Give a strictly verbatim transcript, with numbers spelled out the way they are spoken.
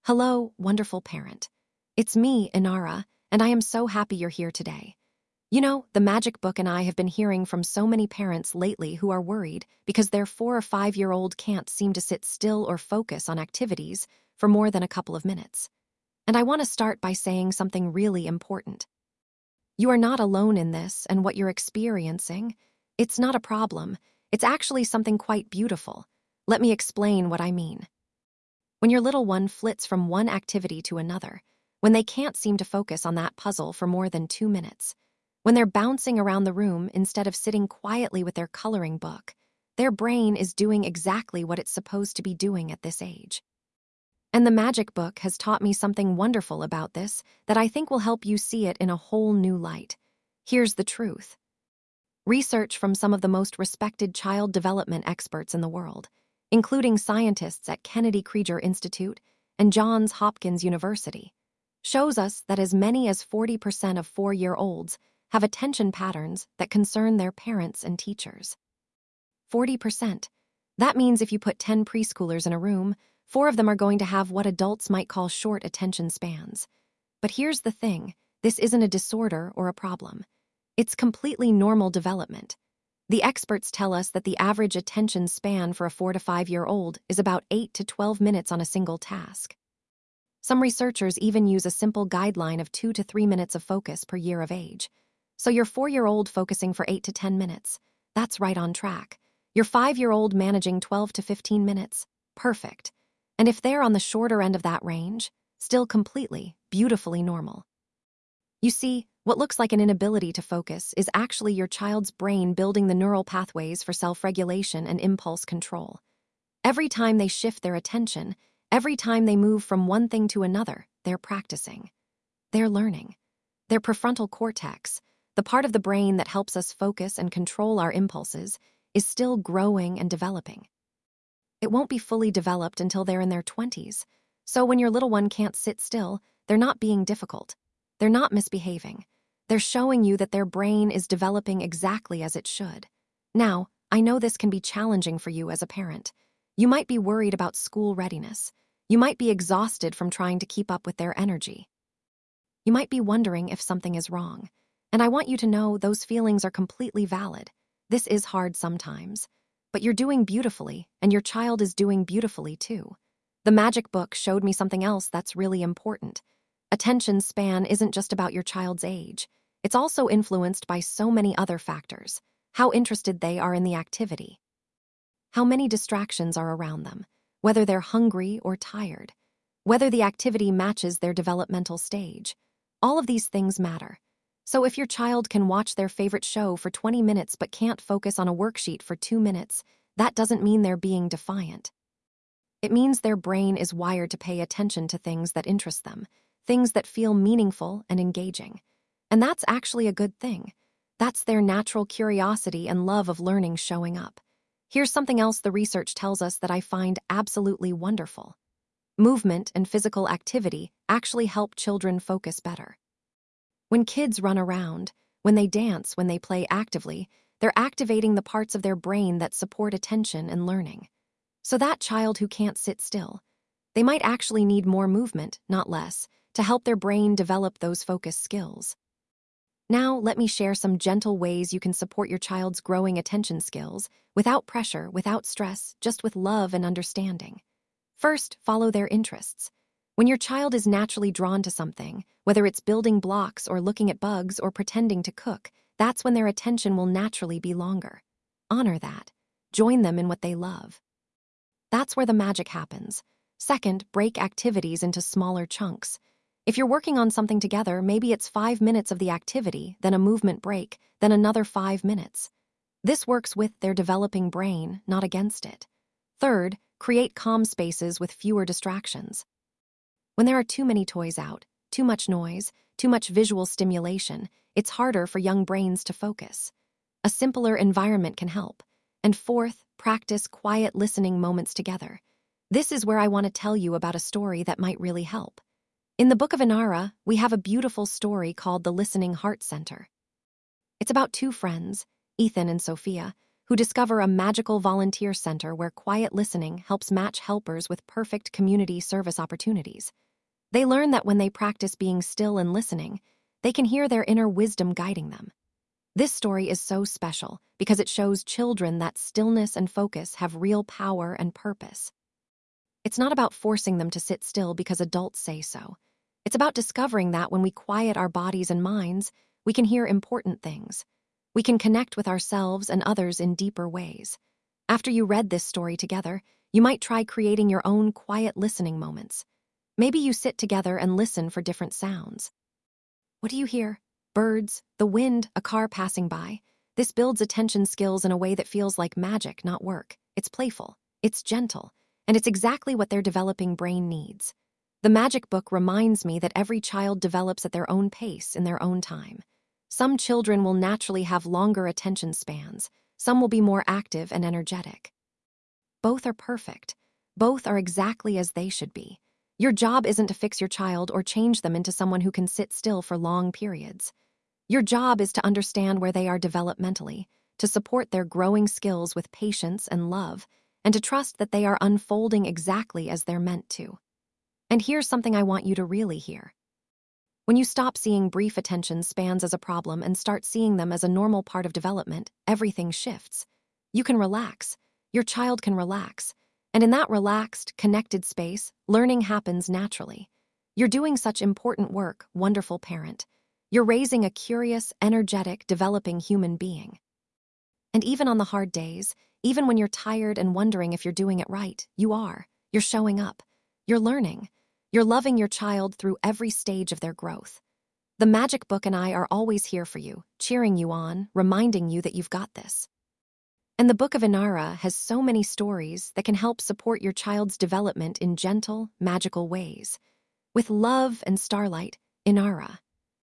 Hello, wonderful parent. It's me, Inara, and I am so happy you're here today. You know, the Magic Book and I have been hearing from so many parents lately who are worried because their four or five-year-old can't seem to sit still or focus on activities for more than a couple of minutes. And I want to start by saying something really important. You are not alone in this, and what you're experiencing, it's not a problem. It's actually something quite beautiful. Let me explain what I mean. When your little one flits from one activity to another, when they can't seem to focus on that puzzle for more than two minutes, when they're bouncing around the room instead of sitting quietly with their coloring book, their brain is doing exactly what it's supposed to be doing at this age. And the Magic Book has taught me something wonderful about this that I think will help you see it in a whole new light. Here's the truth. Research from some of the most respected child development experts in the world, including scientists at Kennedy Krieger Institute and Johns Hopkins University, shows us that as many as forty percent of four-year-olds have attention patterns that concern their parents and teachers. forty percent. That means if you put ten preschoolers in a room, four of them are going to have what adults might call short attention spans. But here's the thing, this isn't a disorder or a problem. It's completely normal development. The experts tell us that the average attention span for a four to five-year-old is about eight to twelve minutes on a single task. Some researchers even use a simple guideline of two to three minutes of focus per year of age. So your four-year-old focusing for eight to ten minutes, that's right on track. Your five-year-old managing twelve to fifteen minutes, perfect. And if they're on the shorter end of that range, still completely, beautifully normal. You see, what looks like an inability to focus is actually your child's brain building the neural pathways for self-regulation and impulse control. Every time they shift their attention, every time they move from one thing to another, they're practicing. They're learning. Their prefrontal cortex, the part of the brain that helps us focus and control our impulses, is still growing and developing. It won't be fully developed until they're in their twenties, so when your little one can't sit still, they're not being difficult. They're not misbehaving. They're showing you that their brain is developing exactly as it should. Now, I know this can be challenging for you as a parent. You might be worried about school readiness. You might be exhausted from trying to keep up with their energy. You might be wondering if something is wrong. And I want you to know those feelings are completely valid. This is hard sometimes. But you're doing beautifully, and your child is doing beautifully too. The Magic Book showed me something else that's really important. Attention span isn't just about your child's age. It's also influenced by so many other factors. How interested they are in the activity. How many distractions are around them, whether they're hungry or tired. Whether the activity matches their developmental stage. All of these things matter. So if your child can watch their favorite show for twenty minutes but can't focus on a worksheet for two minutes, that doesn't mean they're being defiant. It means their brain is wired to pay attention to things that interest them, things that feel meaningful and engaging. And that's actually a good thing. That's their natural curiosity and love of learning showing up. Here's something else the research tells us that I find absolutely wonderful. Movement and physical activity actually help children focus better. When kids run around, when they dance, when they play actively, they're activating the parts of their brain that support attention and learning. So that child who can't sit still, they might actually need more movement, not less, to help their brain develop those focus skills. Now, let me share some gentle ways you can support your child's growing attention skills without pressure, without stress, just with love and understanding. First, follow their interests. When your child is naturally drawn to something, whether it's building blocks or looking at bugs or pretending to cook, that's when their attention will naturally be longer. Honor that. Join them in what they love. That's where the magic happens. Second, break activities into smaller chunks. If you're working on something together, maybe it's five minutes of the activity, then a movement break, then another five minutes. This works with their developing brain, not against it. Third, create calm spaces with fewer distractions. When there are too many toys out, too much noise, too much visual stimulation, it's harder for young brains to focus. A simpler environment can help. And fourth, practice quiet listening moments together. This is where I want to tell you about a story that might really help. In the Book of Inara, we have a beautiful story called The Listening Heart Center. It's about two friends, Ethan and Sophia, who discover a magical volunteer center where quiet listening helps match helpers with perfect community service opportunities. They learn that when they practice being still and listening, they can hear their inner wisdom guiding them. This story is so special because it shows children that stillness and focus have real power and purpose. It's not about forcing them to sit still because adults say so. It's about discovering that when we quiet our bodies and minds, we can hear important things. We can connect with ourselves and others in deeper ways. After you read this story together, you might try creating your own quiet listening moments. Maybe you sit together and listen for different sounds. What do you hear? Birds, the wind, a car passing by. This builds attention skills in a way that feels like magic, not work. It's playful, it's gentle, and it's exactly what their developing brain needs. The Magic Book reminds me that every child develops at their own pace in their own time. Some children will naturally have longer attention spans. Some will be more active and energetic. Both are perfect. Both are exactly as they should be. Your job isn't to fix your child or change them into someone who can sit still for long periods. Your job is to understand where they are developmentally, to support their growing skills with patience and love, and to trust that they are unfolding exactly as they're meant to. And here's something I want you to really hear. When you stop seeing brief attention spans as a problem and start seeing them as a normal part of development, everything shifts. You can relax. Your child can relax. And in that relaxed, connected space, learning happens naturally. You're doing such important work, wonderful parent. You're raising a curious, energetic, developing human being. And even on the hard days, even when you're tired and wondering if you're doing it right, you are. You're showing up. You're learning. You're loving your child through every stage of their growth. The Magic Book and I are always here for you, cheering you on, reminding you that you've got this. And the Book of Inara has so many stories that can help support your child's development in gentle, magical ways. With love and starlight, Inara.